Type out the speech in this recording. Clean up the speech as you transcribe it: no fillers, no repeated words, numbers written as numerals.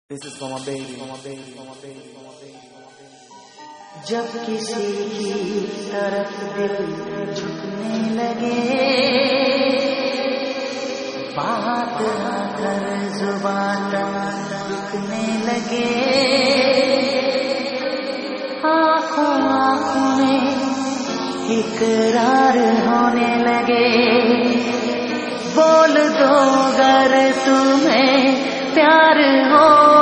This is for my baby, for my baby, for my baby, for my baby, for my baby. जब किसी की तरफ दिल झुकने लगे, बात आकर जुबान रुकने लगे, आँखों आँखों में इकरार होने लगे, बोल दो अगर तुम्हें प्यार हो